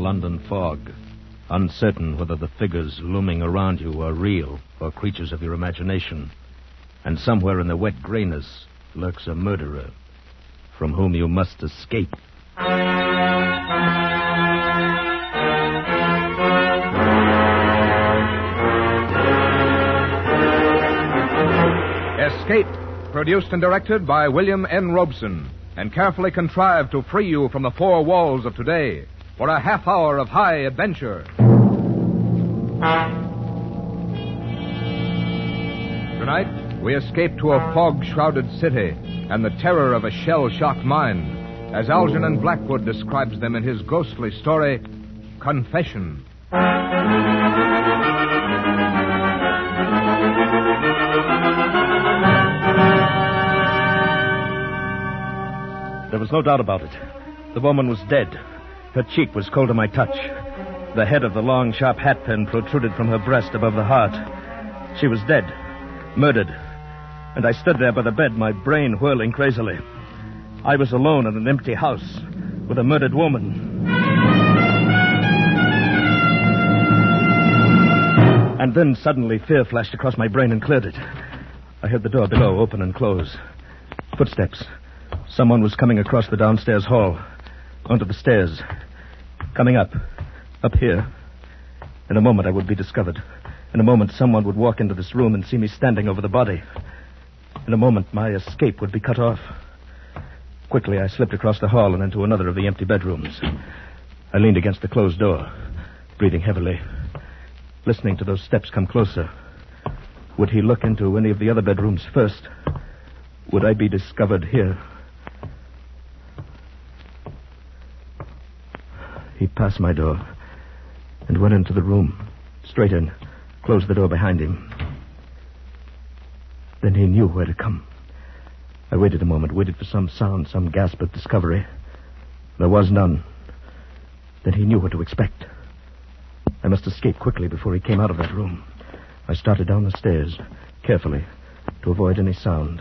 London fog, uncertain whether the figures looming around you are real or creatures of your imagination. And somewhere in the wet grayness lurks a murderer from whom you must escape. Escape, produced and directed by William N. Robeson, and carefully contrived to free you from the four walls of today for a half hour of high adventure. Tonight, we escape to a fog-shrouded city and the terror of a shell-shocked mind, as Algernon Blackwood describes them in his ghostly story, Confession. There was no doubt about it. The woman was dead. Her cheek was cold to my touch. The head of the long, sharp hat pin protruded from her breast above the heart. She was dead. Murdered. And I stood there by the bed, my brain whirling crazily. I was alone in an empty house with a murdered woman. And then suddenly fear flashed across my brain and cleared it. I heard the door below open and close. Footsteps. Someone was coming across the downstairs hall, onto the stairs. Coming up here. In a moment I would be discovered. In a moment someone would walk into this room and see me standing over the body. In a moment my escape would be cut off. Quickly I slipped across the hall and into another of the empty bedrooms. I leaned against the closed door, breathing heavily, listening to those steps come closer. Would he look into any of the other bedrooms first? Would I be discovered here? He passed my door and went into the room, straight in, closed the door behind him. Then he knew where to come. I waited a moment, waited for some sound, some gasp of discovery. There was none. Then he knew what to expect. I must escape quickly before he came out of that room. I started down the stairs, carefully, to avoid any sound.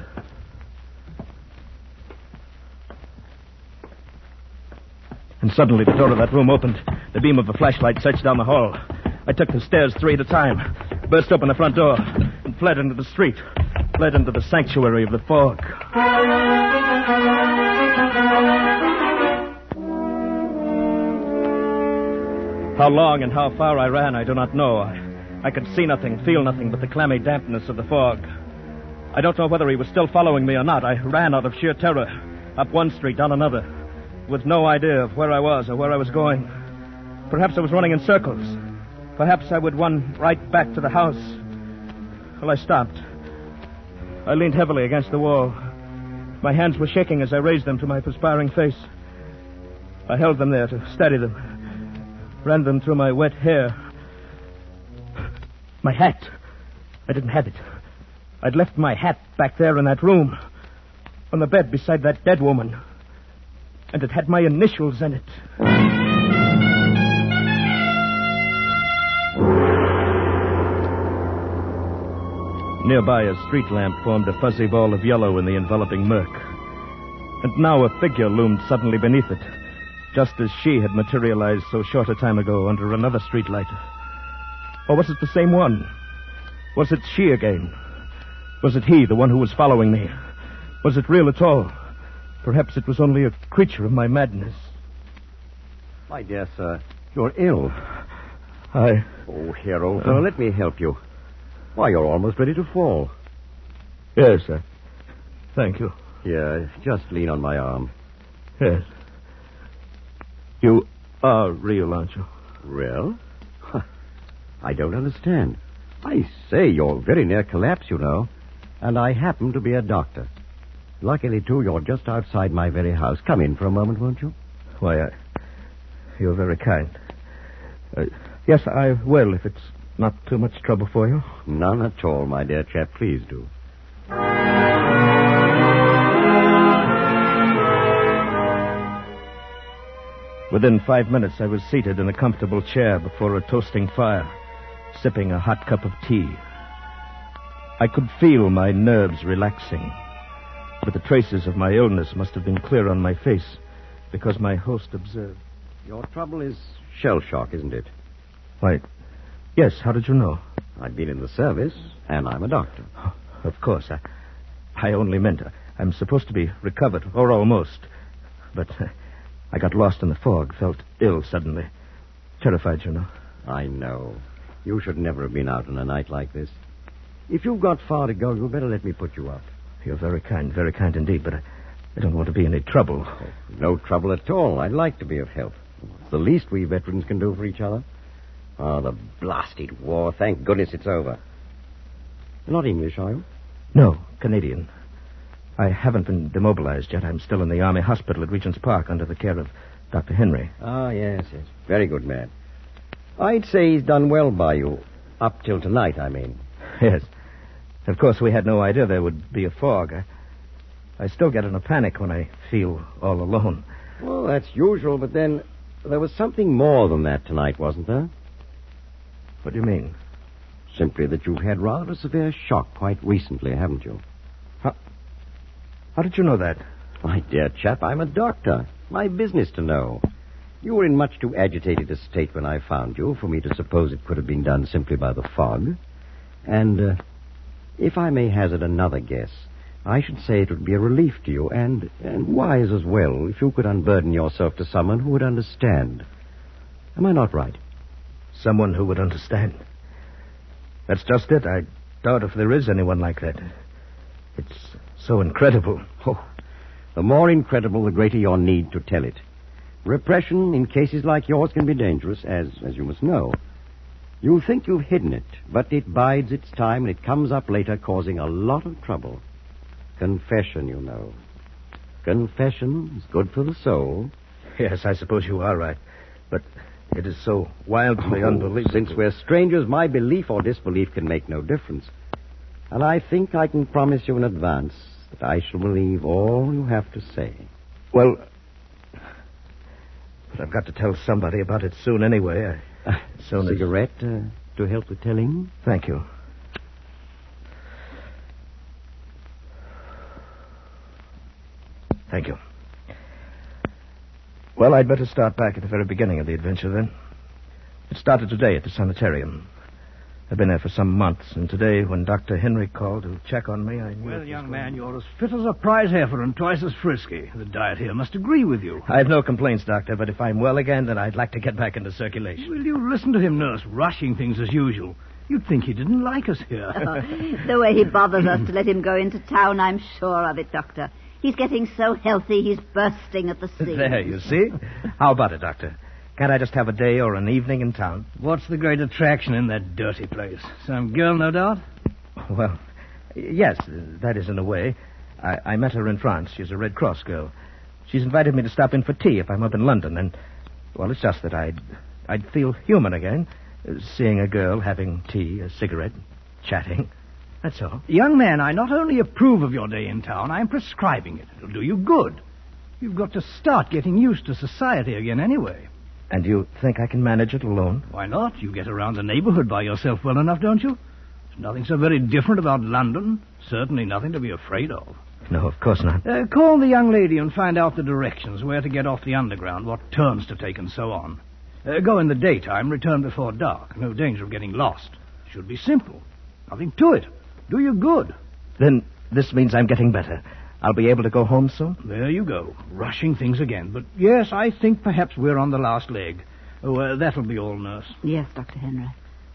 And suddenly the door of that room opened. The beam of a flashlight searched down the hall. I took the stairs 3 at a time, burst open the front door, and fled into the street, fled into the sanctuary of the fog. How long and how far I ran, I do not know. I could see nothing, feel nothing but the clammy dampness of the fog. I don't know whether he was still following me or not. I ran out of sheer terror, up one street, down another, with no idea of where I was or where I was going. Perhaps I was running in circles. Perhaps I would run right back to the house. Well, I stopped. I leaned heavily against the wall. My hands were shaking as I raised them to my perspiring face. I held them there to steady them, ran them through my wet hair. My hat. I didn't have it. I'd left my hat back there in that room, on the bed beside that dead woman. And it had my initials in it. Nearby, a street lamp formed a fuzzy ball of yellow in the enveloping murk. And now a figure loomed suddenly beneath it, just as she had materialized so short a time ago under another streetlight. Or was it the same one? Was it she again? Was it he, the one who was following me? Was it real at all? Perhaps it was only a creature of my madness. My dear sir, you're ill. I... Oh, here, old fellow, let me help you. Why, you're almost ready to fall. Yes, sir. Thank you. Here, just lean on my arm. Yes. You are real, aren't you? Real? I don't understand. I say, you're very near collapse, you know. And I happen to be a doctor. Luckily, too, you're just outside my very house. Come in for a moment, won't you? Why, you're very kind. Yes, I will, if it's not too much trouble for you. None at all, my dear chap. Please do. Within 5 minutes, I was seated in a comfortable chair before a toasting fire, sipping a hot cup of tea. I could feel my nerves relaxing, but the traces of my illness must have been clear on my face, because my host observed. Your trouble is shell shock, isn't it? Why, yes, how did you know? I've been in the service, and I'm a doctor. Of course, I only meant I'm supposed to be recovered, or almost. But I got lost in the fog, felt ill suddenly. Terrified, you know. I know. You should never have been out on a night like this. If you've got far to go, you'd better let me put you up. You're very kind indeed, but I don't want to be in any trouble. Oh, no trouble at all. I'd like to be of help. It's the least we veterans can do for each other. Oh, the blasted war. Thank goodness it's over. You're not English, are you? No, Canadian. I haven't been demobilized yet. I'm still in the Army hospital at Regent's Park under the care of Dr. Henry. Ah, yes. Very good man. I'd say he's done well by you. Up till tonight, I mean. Yes. Of course, we had no idea there would be a fog. I still get in a panic when I feel all alone. Well, that's usual, but then there was something more than that tonight, wasn't there? What do you mean? Simply that you've had rather a severe shock quite recently, haven't you? How did you know that? My dear chap, I'm a doctor. My business to know. You were in much too agitated a state when I found you for me to suppose it could have been done simply by the fog. And, if I may hazard another guess, I should say it would be a relief to you and wise as well if you could unburden yourself to someone who would understand. Am I not right? Someone who would understand. That's just it. I doubt if there is anyone like that. It's so incredible. Oh, the more incredible, the greater your need to tell it. Repression in cases like yours can be dangerous, as you must know. You think you've hidden it, but it bides its time and it comes up later causing a lot of trouble. Confession, you know. Confession is good for the soul. Yes, I suppose you are right. But it is so wildly unbelievable. Since we're strangers, my belief or disbelief can make no difference. And I think I can promise you in advance that I shall believe all you have to say. Well, but I've got to tell somebody about it soon anyway. Cigarette to help with telling? Thank you. Thank you. Well, I'd better start back at the very beginning of the adventure, then. It started today at the sanitarium. I've been there for some months, and today, when Dr. Henry called to check on me, I knew... Well, young man, you're as fit as a prize heifer and twice as frisky. The diet here must agree with you. I have no complaints, Doctor, but if I'm well again, then I'd like to get back into circulation. Will you listen to him, nurse, rushing things as usual? You'd think he didn't like us here. The way he bothers us to let him go into town, I'm sure of it, Doctor. He's getting so healthy, he's bursting at the seams. There, you see? How about it, Doctor? Can't I just have a day or an evening in town? What's the great attraction in that dirty place? Some girl, no doubt? Well, yes, that is in a way. I met her in France. She's a Red Cross girl. She's invited me to stop in for tea if I'm up in London, and, well, it's just that I'd feel human again, seeing a girl having tea, a cigarette, chatting. That's all. Young man, I not only approve of your day in town, I'm prescribing it. It'll do you good. You've got to start getting used to society again anyway. And you think I can manage it alone? Why not? You get around the neighborhood by yourself well enough, don't you? There's nothing so very different about London. Certainly nothing to be afraid of. No, of course not. Call the young lady and find out the directions, where to get off the underground, what turns to take, and so on. Go in the daytime, return before dark. No danger of getting lost. Should be simple. Nothing to it. Do you good. Then this means I'm getting better. I'll be able to go home soon? There you go. Rushing things again. But yes, I think perhaps we're on the last leg. Oh, that'll be all, nurse. Yes, Dr. Henry.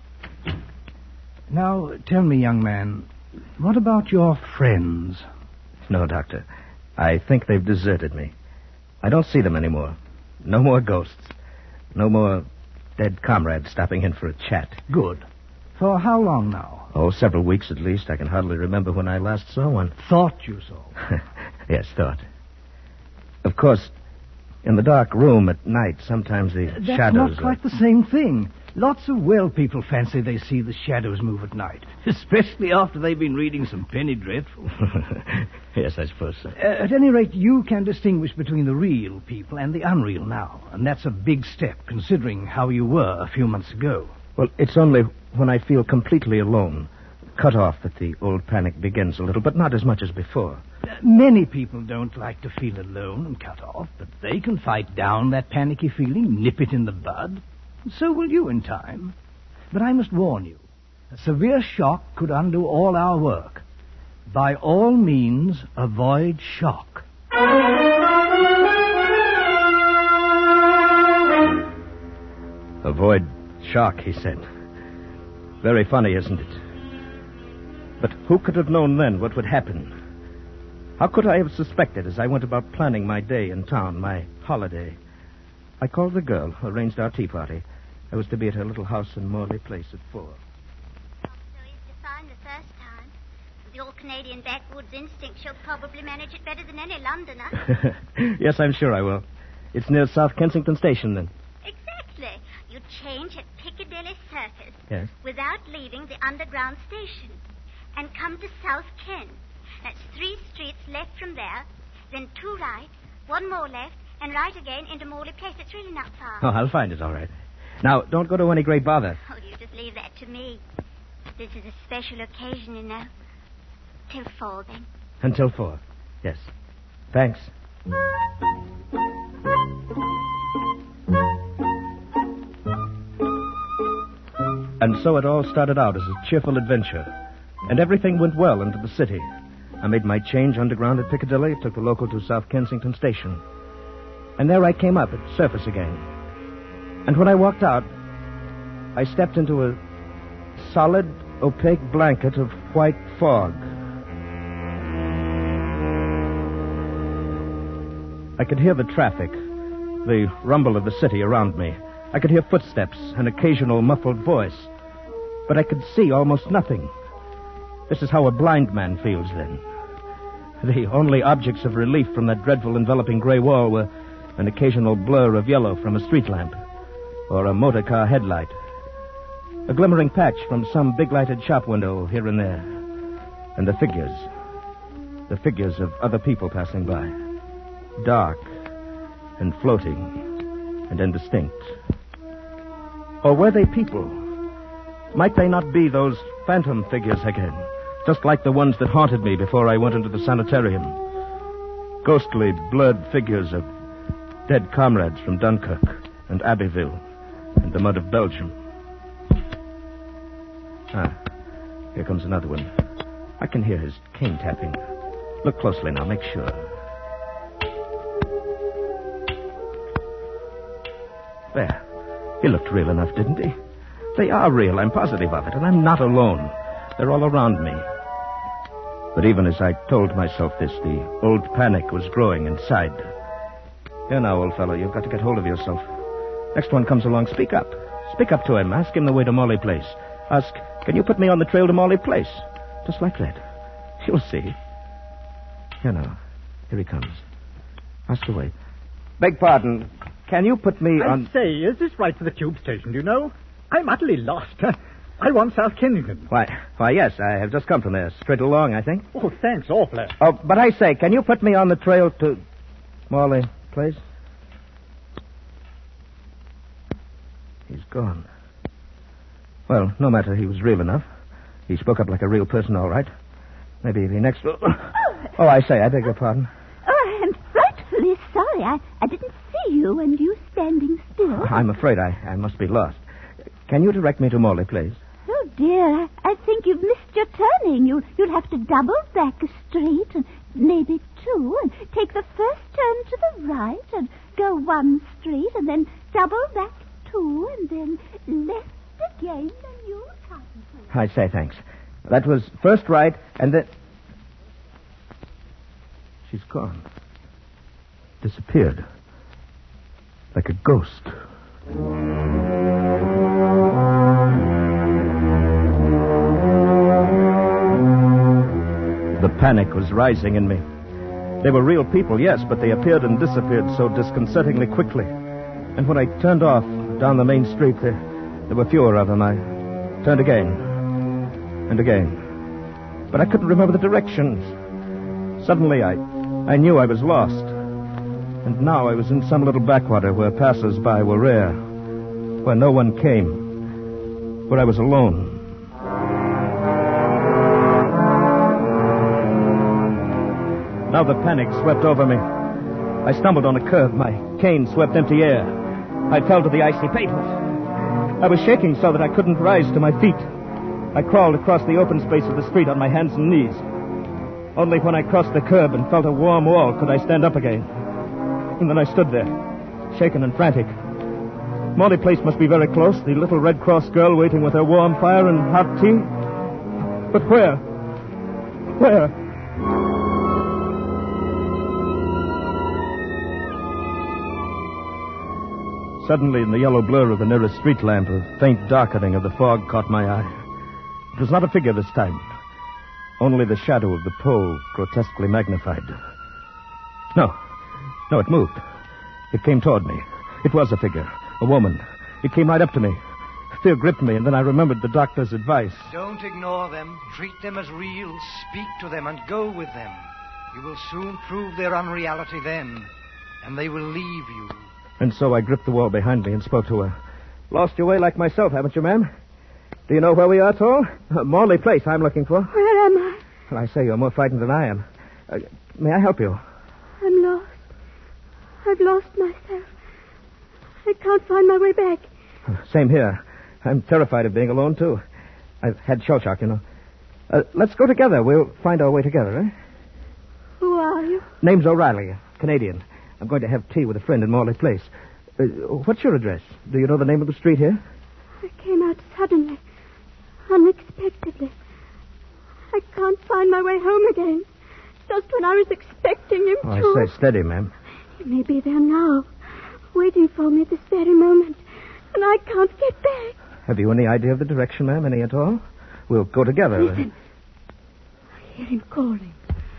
Now, tell me, young man, what about your friends? No, Doctor. I think they've deserted me. I don't see them anymore. No more ghosts. No more dead comrades stopping in for a chat. Good. For how long now? Oh, several weeks at least. I can hardly remember when I last saw one. Thought you saw. Yes, thought. Of course, in the dark room at night, sometimes the That's shadows... That's not quite the same thing. Lots of well people fancy they see the shadows move at night, especially after they've been reading some penny dreadful. Yes, I suppose so. At any rate, you can distinguish between the real people and the unreal now, and that's a big step, considering how you were a few months ago. Well, it's only when I feel completely alone, cut off that the old panic begins a little, but not as much as before. Many people don't like to feel alone and cut off, but they can fight down that panicky feeling, nip it in the bud. And so will you in time. But I must warn you, a severe shock could undo all our work. By all means, avoid shock. Avoid shock, he said. Very funny, isn't it? But who could have known then what would happen? How could I have suspected as I went about planning my day in town, my holiday? I called the girl, arranged our tea party. I was to be at her little house in Morley Place at 4. So he's defined the first time. With your Canadian backwoods instinct, she'll probably manage it better than any Londoner. Yes, I'm sure I will. It's near South Kensington Station, then. Exactly. You change at Piccadilly Circus. Yes. Without leaving the underground station. And come to South Ken. That's 3 streets left from there. Then 2 right, 1 more left, and right again into Morley Place. It's really not far. Oh, I'll find it, all right. Now, don't go to any great bother. Oh, you just leave that to me. This is a special occasion, you know. Till 4, then. Until 4. Yes. Thanks. And so it all started out as a cheerful adventure. And everything went well into the city. I made my change underground at Piccadilly, took the local to South Kensington Station. And there I came up at surface again. And when I walked out, I stepped into a solid, opaque blanket of white fog. I could hear the traffic, the rumble of the city around me. I could hear footsteps, an occasional muffled voice. But I could see almost nothing. This is how a blind man feels then. The only objects of relief from that dreadful enveloping gray wall were an occasional blur of yellow from a street lamp or a motor car headlight, a glimmering patch from some big-lighted shop window here and there, and the figures of other people passing by, dark and floating and indistinct. Or were they people? Might they not be those phantom figures again, just like the ones that haunted me before I went into the sanitarium? Ghostly, blurred figures of dead comrades from Dunkirk and Abbeville and the mud of Belgium. Ah, here comes another one. I can hear his cane tapping. Look closely now, make sure. There. He looked real enough, didn't he? They are real, I'm positive of it, and I'm not alone. They're all around me. But even as I told myself this, the old panic was growing inside. Here now, old fellow, you've got to get hold of yourself. Next one comes along, speak up. Speak up to him. Ask him the way to Morley Place. Ask, can you put me on the trail to Morley Place? Just like that. You'll see. Here now. Here he comes. Ask away. Beg pardon. Can you put me on... I say, is this right to the tube station, do you know? I'm utterly lost. I want South Kensington. Why, yes, I have just come from there. Straight along, I think. Oh, thanks awfully. Oh, but I say, can you put me on the trail to Morley Place? He's gone. Well, no matter, he was real enough. He spoke up like a real person, all right. Maybe the next... Oh, I say, I beg your pardon. Oh, I'm frightfully sorry. I didn't see you and you standing still. I'm afraid I must be lost. Can you direct me to Morley Place? Oh, dear. I think you've missed your turning. You'll have to double back a street and maybe 2 and take the first turn to the right and go 1 street and then double back 2 and then left again and you'll come to it. I say, thanks. That was first right and then... She's gone. Disappeared. Like a ghost. The panic was rising in me. They were real people, yes, but they appeared and disappeared so disconcertingly quickly. And when I turned off down the main street, there were fewer of them. I turned again and again. But I couldn't remember the directions. Suddenly, I knew I was lost. And now I was in some little backwater where passers-by were rare, where no one came, where I was alone. Now the panic swept over me. I stumbled on a curb. My cane swept empty air. I fell to the icy pavement. I was shaking so that I couldn't rise to my feet. I crawled across the open space of the street on my hands and knees. Only when I crossed the curb and felt a warm wall could I stand up again. And then I stood there, shaken and frantic. Morley Place must be very close. The little Red Cross girl waiting with her warm fire and hot tea. But where? Where? Suddenly, in the yellow blur of the nearest street lamp, a faint darkening of the fog caught my eye. It was not a figure this time. Only the shadow of the pole, grotesquely magnified. No, it moved. It came toward me. It was a figure, a woman. It came right up to me. Fear gripped me, and then I remembered the doctor's advice. Don't ignore them. Treat them as real. Speak to them and go with them. You will soon prove their unreality then, and they will leave you. And so I gripped the wall behind me and spoke to her. Lost your way like myself, haven't you, ma'am? Do you know where we are at all? Morley Place I'm looking for. Where am I? Well, I say you're more frightened than I am. May I help you? I'm lost. I've lost myself. I can't find my way back. Same here. I'm terrified of being alone, too. I've had shell shock, you know. Let's go together. We'll find our way together, eh? Who are you? Name's O'Reilly, a Canadian. I'm going to have tea with a friend in Morley Place. What's your address? Do you know the name of the street here? I came out suddenly, unexpectedly. I can't find my way home again. Just when I was expecting him to. I say steady, ma'am. He may be there now, waiting for me at this very moment, and I can't get back. Have you any idea of the direction, ma'am? Any at all? We'll go together. Listen. I hear him calling.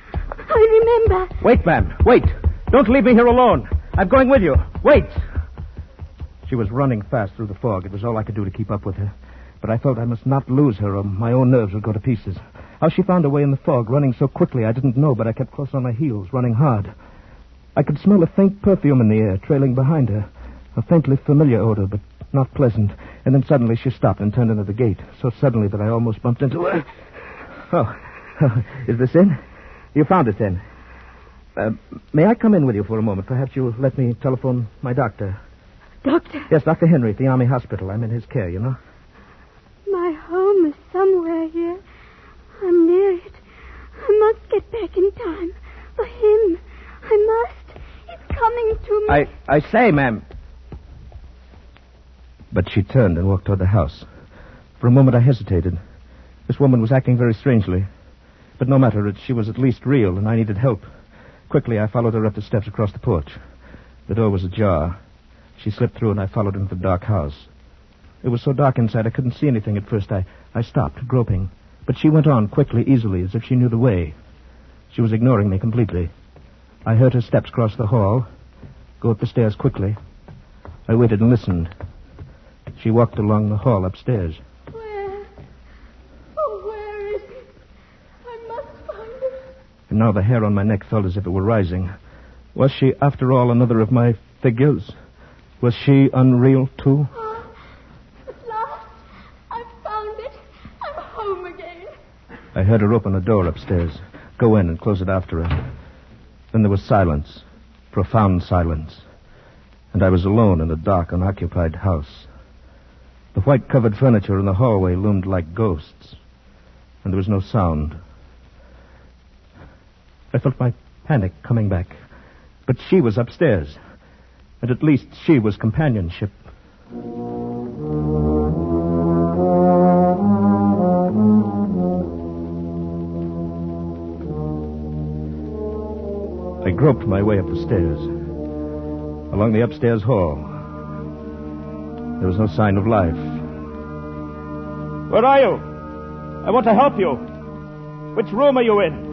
I remember. Wait, ma'am. Wait. Don't leave me here alone. I'm going with you. Wait. She was running fast through the fog. It was all I could do to keep up with her. But I felt I must not lose her or my own nerves would go to pieces. How she found her way in the fog, running so quickly, I didn't know, but I kept close on my heels, running hard. I could smell a faint perfume in the air, trailing behind her. A faintly familiar odor, but not pleasant. And then suddenly she stopped and turned into the gate, so suddenly that I almost bumped into her. Oh, is this in? You found it then. May I come in with you for a moment? Perhaps you'll let me telephone my doctor. Doctor? Yes, Dr. Henry at the Army Hospital. I'm in his care, you know. My home is somewhere here. I'm near it. I must get back in time. For him. I must. He's coming to me. I say, ma'am. But she turned and walked toward the house. For a moment I hesitated. This woman was acting very strangely. But no matter, she was at least real, and I needed help. Quickly, I followed her up the steps across the porch. The door was ajar. She slipped through, and I followed into the dark house. It was so dark inside, I couldn't see anything at first. I stopped, groping. But she went on quickly, easily, as if she knew the way. She was ignoring me completely. I heard her steps cross the hall, go up the stairs quickly. I waited and listened. She walked along the hall upstairs. Where? Oh, where is it? I must find it. And now the hair on my neck felt as if it were rising. Was she, after all, another of my figures? Was she unreal, too? At last, I've found it. I'm home again. I heard her open a door upstairs, go in and close it after her. Then there was silence, profound silence. And I was alone in a dark, unoccupied house. The white-covered furniture in the hallway loomed like ghosts. And there was no sound. I felt my panic coming back. But she was upstairs. And at least she was companionship. I groped my way up the stairs, along the upstairs hall. There was no sign of life. Where are you? I want to help you. Which room are you in?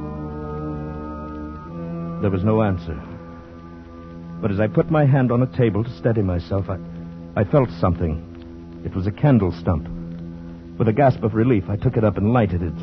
There was no answer. But as I put my hand on a table to steady myself, I felt something. It was a candle stump. With a gasp of relief, I took it up and lighted it.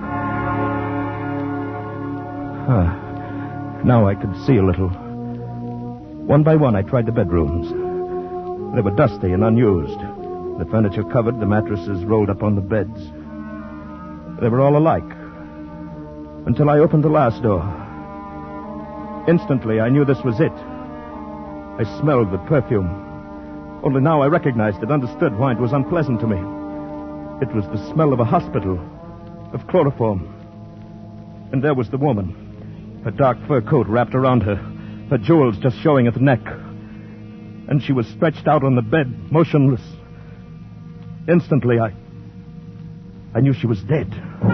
Now I could see a little. One by one, I tried the bedrooms. They were dusty and unused. The furniture covered, the mattresses rolled up on the beds. They were all alike. Until I opened the last door. Instantly, I knew this was it. I smelled the perfume. Only now I recognized it, understood why it was unpleasant to me. It was the smell of a hospital, of chloroform. And there was the woman, her dark fur coat wrapped around her, her jewels just showing at the neck. And she was stretched out on the bed, motionless. Instantly, I knew she was dead.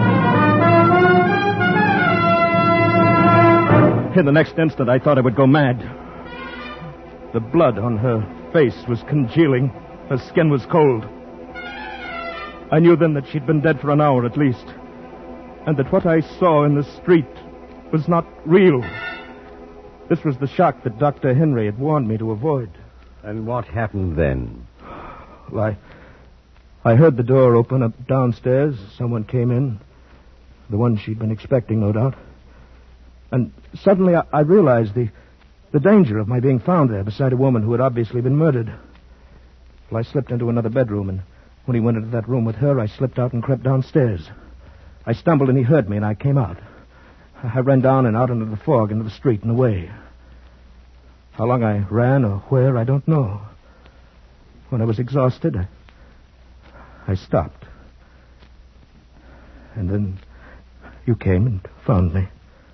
In the next instant, I thought I would go mad. The blood on her face was congealing. Her skin was cold. I knew then that she'd been dead for an hour at least, and that what I saw in the street was not real. This was the shock that Dr. Henry had warned me to avoid. And what happened then? Well, I heard the door open up downstairs. Someone came in. The one she'd been expecting, no doubt. And suddenly I realized the danger of my being found there beside a woman who had obviously been murdered. Well, I slipped into another bedroom, and when he went into that room with her, I slipped out and crept downstairs. I stumbled and he heard me, and I came out. I ran down and out into the fog, into the street and away. How long I ran or where, I don't know. When I was exhausted, I stopped. And then you came and found me.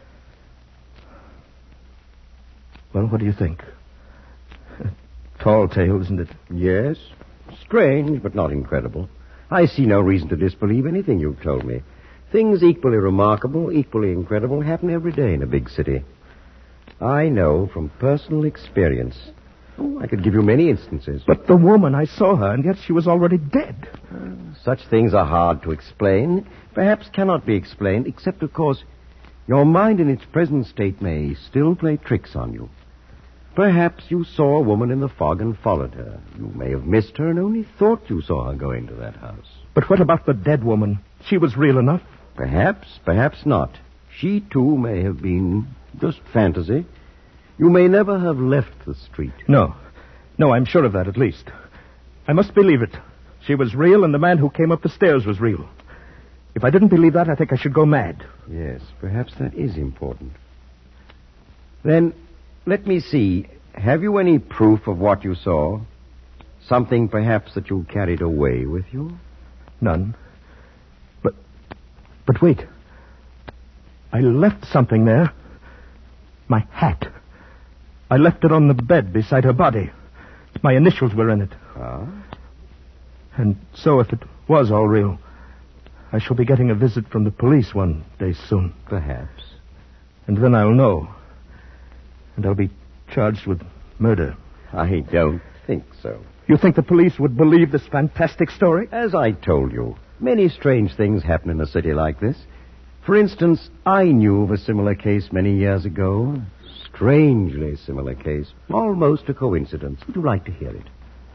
Well, what do you think? Tall tale, isn't it? Yes. Strange, but not incredible. I see no reason to disbelieve anything you've told me. Things equally remarkable, equally incredible, happen every day in a big city. I know from personal experience. Oh, I could give you many instances. But the woman, I saw her, and yet she was already dead. Such things are hard to explain, perhaps cannot be explained, except, of course, your mind in its present state may still play tricks on you. Perhaps you saw a woman in the fog and followed her. You may have missed her and only thought you saw her go into that house. But what about the dead woman? She was real enough. Perhaps, perhaps not. She, too, may have been just fantasy. You may never have left the street. No, I'm sure of that, at least. I must believe it. She was real, and the man who came up the stairs was real. If I didn't believe that, I think I should go mad. Yes, perhaps that is important. Then, let me see. Have you any proof of what you saw? Something, perhaps, that you carried away with you? None. But wait. I left something there. My hat. I left it on the bed beside her body. My initials were in it. Ah? And so if it was all real, I shall be getting a visit from the police one day soon. Perhaps. And then I'll know. And I'll be charged with murder. I don't think so. You think the police would believe this fantastic story? As I told you, many strange things happen in a city like this. For instance, I knew of a similar case many years ago. Strangely similar case. Almost a coincidence. Would you like to hear it?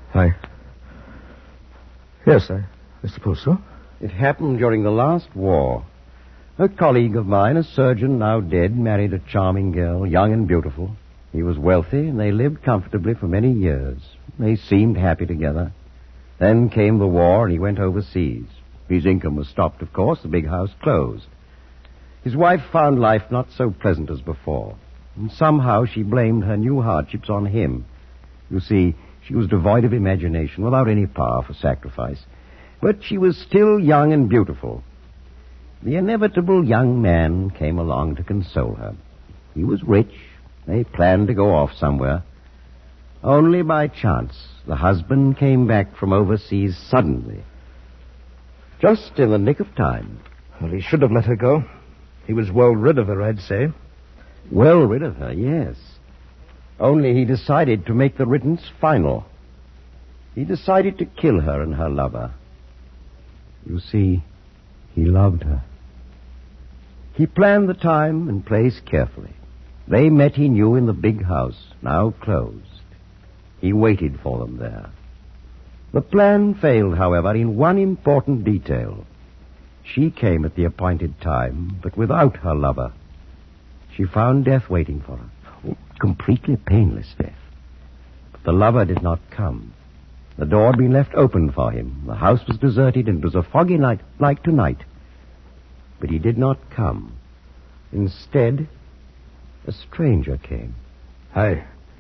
Yes, I suppose so. It happened during the last war. A colleague of mine, a surgeon now dead, married a charming girl, young and beautiful. He was wealthy, and they lived comfortably for many years. They seemed happy together. Then came the war, and he went overseas. His income was stopped, of course. The big house closed. His wife found life not so pleasant as before. And somehow she blamed her new hardships on him. You see, she was devoid of imagination, without any power for sacrifice. But she was still young and beautiful. The inevitable young man came along to console her. He was rich. They planned to go off somewhere. Only by chance, the husband came back from overseas suddenly. Just in the nick of time. Well, he should have let her go. He was well rid of her, I'd say. Well rid of her, yes. Only he decided to make the riddance final. He decided to kill her and her lover. You see, he loved her. He planned the time and place carefully. They met, he knew, in the big house, now closed. He waited for them there. The plan failed, however, in one important detail. She came at the appointed time, but without her lover. She found death waiting for her. Oh, completely painless death. But the lover did not come. The door had been left open for him. The house was deserted, and it was a foggy night, like tonight. But he did not come. Instead, A stranger came. Aye.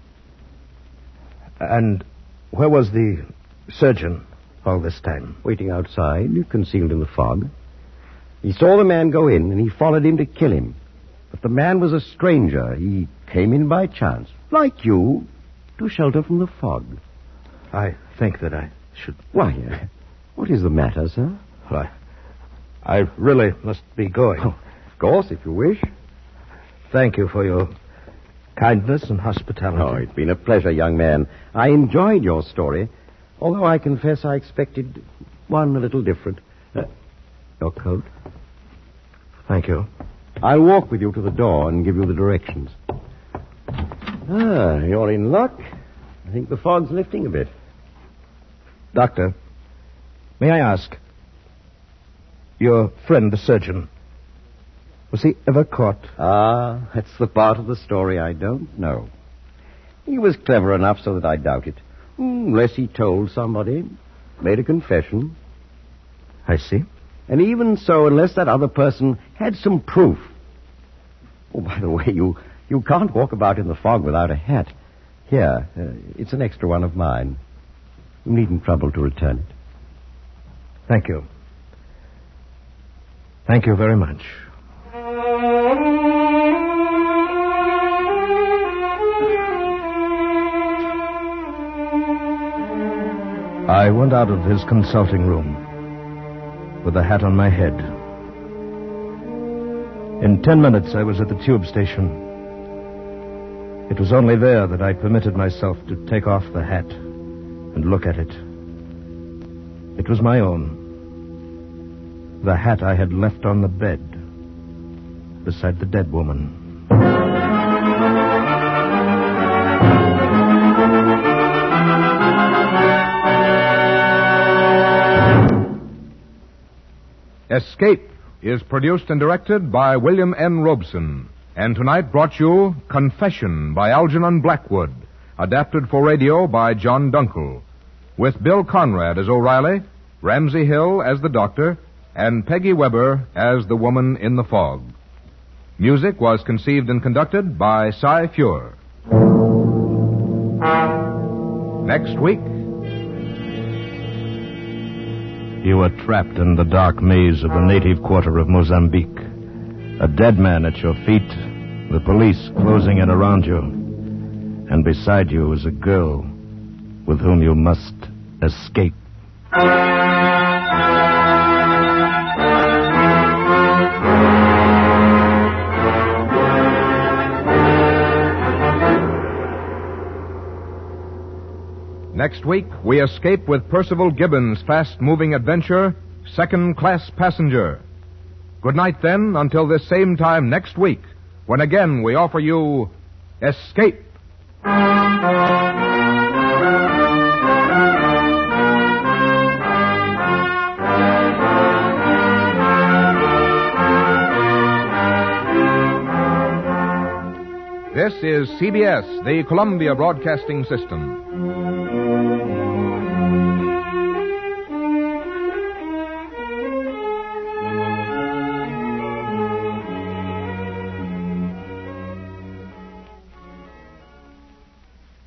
And where was the surgeon all this time? Waiting outside, concealed in the fog. He saw the man go in, and he followed him to kill him. But the man was a stranger. He came in by chance, like you, to shelter from the fog. I think that I should... Why, what is the matter, sir? Well, I really must be going. Oh, of course, if you wish. Thank you for your kindness and hospitality. Oh, it's been a pleasure, young man. I enjoyed your story, although I confess I expected one a little different. Your coat? Thank you. I'll walk with you to the door and give you the directions. You're in luck. I think the fog's lifting a bit. Doctor, may I ask, your friend, the surgeon, was he ever caught? That's the part of the story I don't know. He was clever enough so that I doubt it. Unless he told somebody, made a confession. I see. And even so, unless that other person had some proof. Oh, by the way, you can't walk about in the fog without a hat. Here, it's an extra one of mine. You needn't trouble to return it. Thank you. Thank you very much. I went out of his consulting room with the hat on my head. In 10 minutes, I was at the tube station. It was only there that I permitted myself to take off the hat and look at it. It was my own. The hat I had left on the bed beside the dead woman. Escape is produced and directed by William N. Robeson, and tonight brought you Confession by Algernon Blackwood, adapted for radio by John Dunkel, with Bill Conrad as O'Reilly, Ramsey Hill as the doctor, and Peggy Weber as the woman in the fog. Music was conceived and conducted by Cy Feuer. Next week... You were trapped in the dark maze of the native quarter of Mozambique. A dead man at your feet, the police closing in around you. And beside you is a girl with whom you must escape. Next week, we escape with Percival Gibbons' fast-moving adventure, Second Class Passenger. Good night, then, until this same time next week, when again we offer you Escape. This is CBS, the Columbia Broadcasting System.